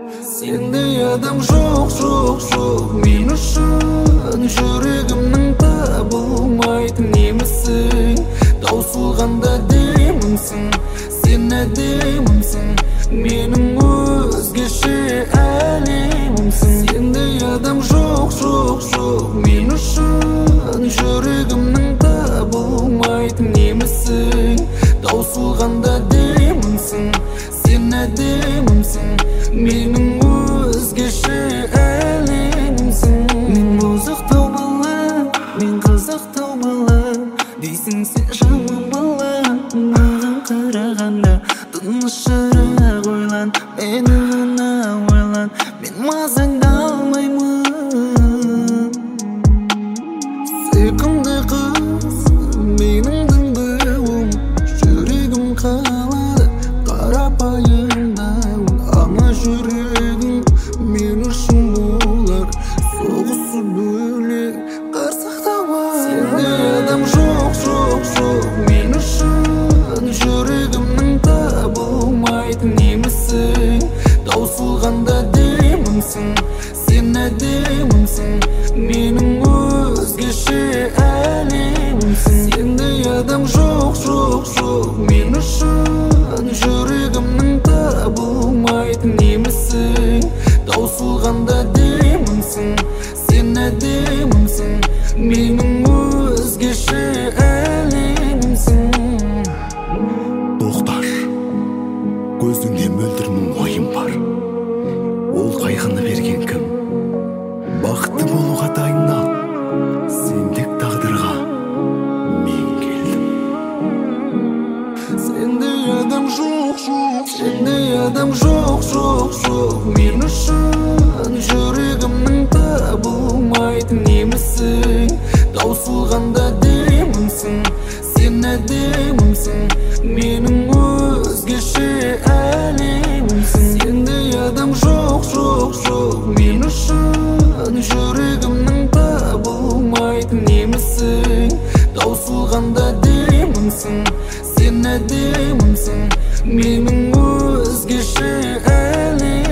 Sendey adam жоқ, жоқ, жоқ мен үшін жүрегімнің табылмайтын немісің таусылғанда демімсің сен әдемімсің менің өзгеше әлемімсің Sendey адам жоқ, жоқ, жоқ мен үшін жүрегімнің табылмайтын немісің таусылғанда демімсің сен әдемімсің менің өзгеше әлемімсің Мен бозықтау бала, мен қызықтау бала дейсің сен жаман бала маған қарағанда тынышырақ ойлан мені ғана ойлан мен мазаңды алмаймын сүйкімді қыз менің діңгеуім жүрегім қалады қарапайымдауын ана жүрегің мен үшін болар соғысып бөлек қарсақтау бар Sendey адам жоқ, жоқ, жоқ мен үшін жүрегімнің табылмайтын немісің таусылғанда демімсің сен әдемімсің менің өзгеше әлемімсің Sendey адам жоқ, жоқ, жоқ мен үшін жүрегімнің табылмайтын немісің таусылғанда демімсің сен әдемімсің менің өзгеше әлемімсің Тоқтар, көзіңде мөлдір мұң ойым бар ол қайғыны берген кім бақытты болуға дайындал сендік тағдырға мен келдім Sendey адам жоқ, жоқ, Sendey адам жоқ, жоқ, жоқ мен үшін жүрегімнің табылмайтын немісің таусылғанда демімсің сен әдемімсің менің өзгеше әлемімсің Sendey адам жоқ, жоқ, жоқ мен үшін жүрегімнің табылмайтын немісің таусылғанда демімсің сен әдемімсің менің өзгеше әлемімсің